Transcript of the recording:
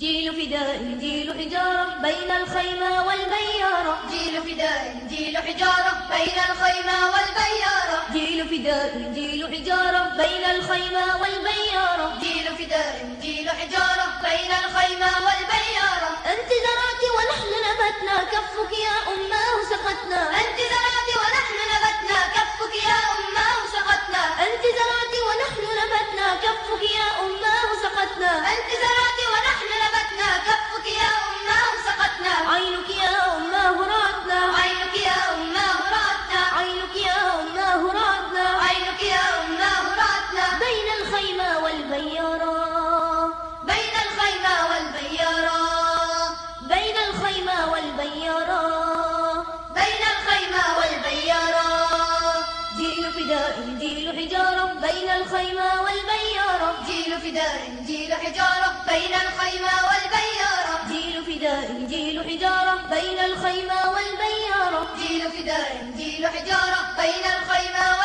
جيل فداء جيل حجارة بين الخيمة والبيارة. جيل فداء جيل حجارة بين الخيمة والبيارة. جيل فداء جيل حجارة بين الخيمة والبيارة. جيل فداء جيل حجارة بين الخيمة والبيارة. أنت زرعت ونحن نبتنا كفك يا أماه سقتنا. أنت زرعت ونحن نبتنا كفك يا أماه سقتنا. أنت زرعت ونحن نبتنا كفك يا أماه سقتنا. أنت زرعت ونحن نبتنا كفك يا أماه سقتنا. عينك يا أماه رعتنا. عينك يا أماه رعتنا. عينك يا أماه رعتنا. عينك يا أماه رعتنا. بين الخيمة والبيارة. بين الخيمة والبيارة. بين الخيمة والبيارة. بين الخيمة والبيارة. جيل فداء جيل حجارة بين الخيمة والبيارة. جيل فداء جيل حجارة بين الخيمة والبيارة. جيل فداء جيل حجارة بين الخيمة والبيارة. جيل فداء جيل حجارة بين الخيمة